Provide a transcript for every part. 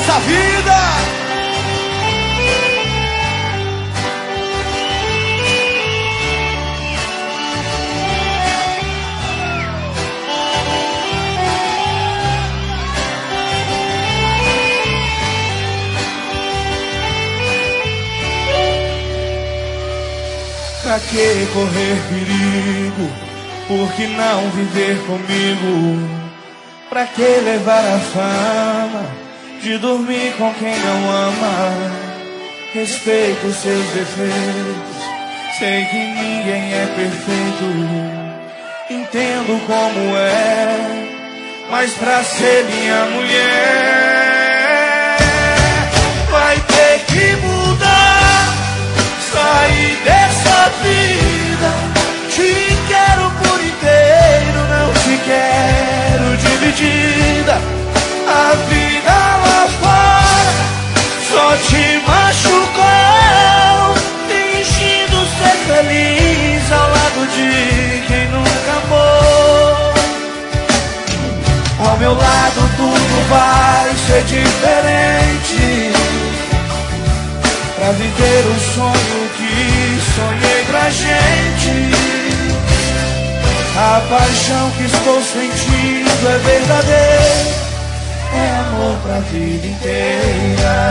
dessa vida. Pra que correr perigo? Por que não viver comigo? Pra que levar a fama de dormir com quem não ama? Respeito seus defeitos, sei que ninguém é perfeito. Entendo como é, mas pra ser minha mulher vai ter que mudar, sair dessa vida. Te quero por inteiro, não te quero dividida. A vida lá fora só te machucou, fingindo ser feliz ao lado de quem nunca amou. Ao meu lado tudo vai ser diferente, pra viver o sonho que sonhei pra gente. A paixão que estou sentindo é verdadeira, é amor pra vida inteira.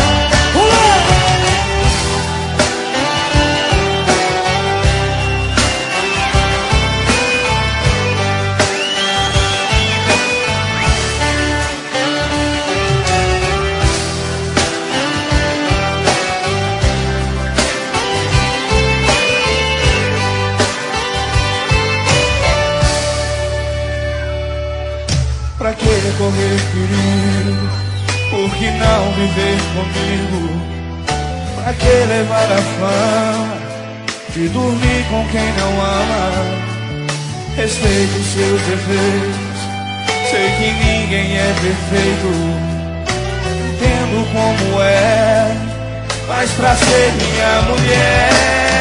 Pra que correr perigo? Por que não viver comigo? Pra que levar a fama de dormir com quem não ama? Respeito seus defeitos, sei que ninguém é perfeito. Entendo como é, mas pra ser minha mulher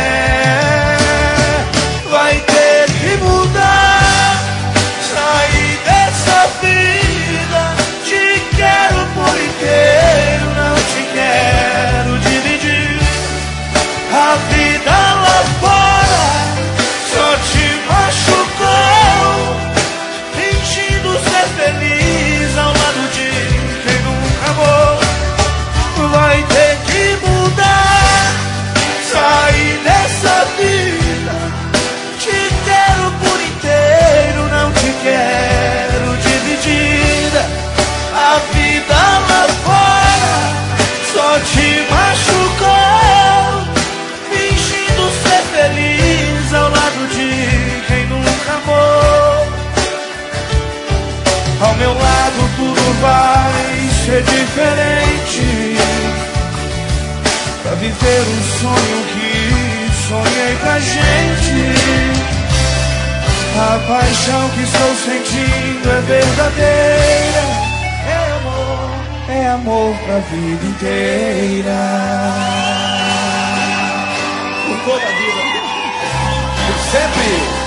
vai ter que mudar, sair dessa vida. Te quero por inteiro, não te quero dividir. A vida lá fora só te machucou, fingindo ser feliz ao lado de quem nunca amou. Vai ter que mudar, sair dessa vida. Te quero por inteiro, não te quero dividida. A vida lá fora só te machucou, fingindo ser feliz ao lado de quem nunca amou. Ao meu lado tudo vai ser diferente, pra viver um sonho que sonhei pra gente. A paixão que estou sentindo é verdadeira, é amor pra vida inteira. Por toda a vida, por sempre.